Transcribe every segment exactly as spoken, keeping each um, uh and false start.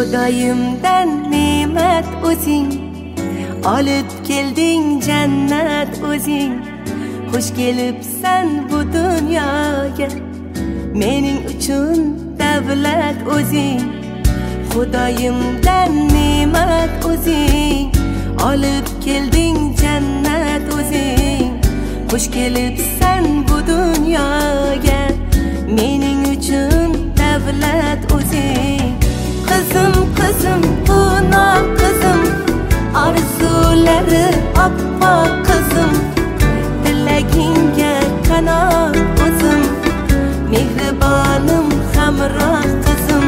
Xudoyimdan ne'mat o'zing, olib kelding jannat o'zing. Xush kelibsan bu dunyoga, mening uchun davlat o'zing. Xudoyimdan ne'mat o'zing, olib kelding jannat o'zing. Xush kelibsan bu dunyoga, mening uchun davlat o'zing. Qizim, qizim, quvnoq qizim, orzulari oppoq qizim, tilagingga qanot o'zim, mehribonim hamroh qizim.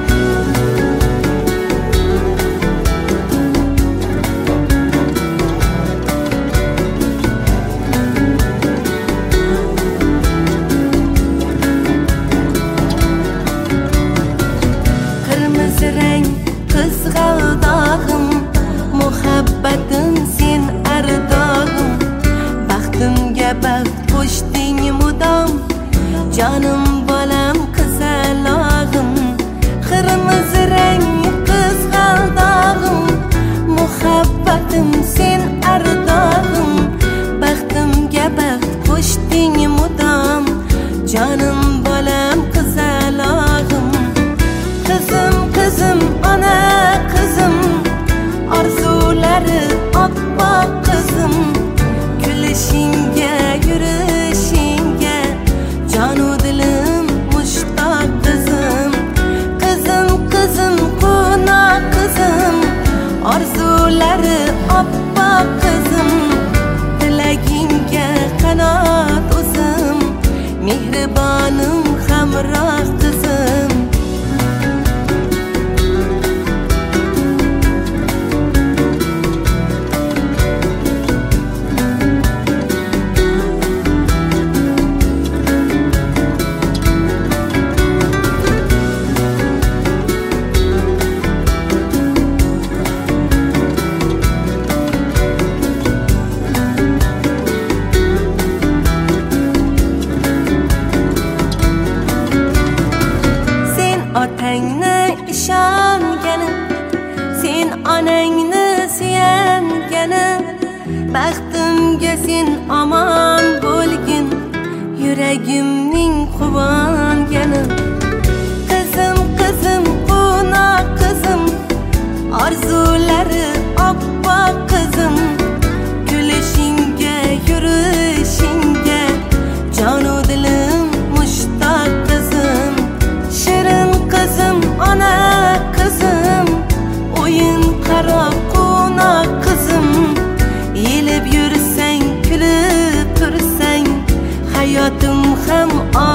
Qirmizi rang qizg'aldog'im, muhabbatim sen ardog'im. Baxtimga baxt qo'shding mudom, jonim bolam qizalog'im. Qirmizi rang qizg'aldog'im, muhabbatim sen ardog'im. Baxtimga baxt qo'shding mudom, jonim bolam qizalog'im. Qizim, qizim, ona qizim, orzulari oppoq qizim, kulishingga yurishingga jonu dilim mushtoq qizim. Qizim, qizim, quvnoq qizim, orzulari oppoq qizim, tilagingga qanot o'zim, mehribonim hamroh qizim. Otangni ishonganim, sen onangni suyanganim, baxtimga sen omon bo'lgin, yuragimning quvonganim. Qizim, qizim, quvnoq qizim, orzulari oppoq qizim, kulishingga yurishingga jonu dilim mushtoq qizim. Shirin qizim, ona qizim, o'yin qaroq quvnoq qizim, yelib yursang, kulib tursang, hayotim ham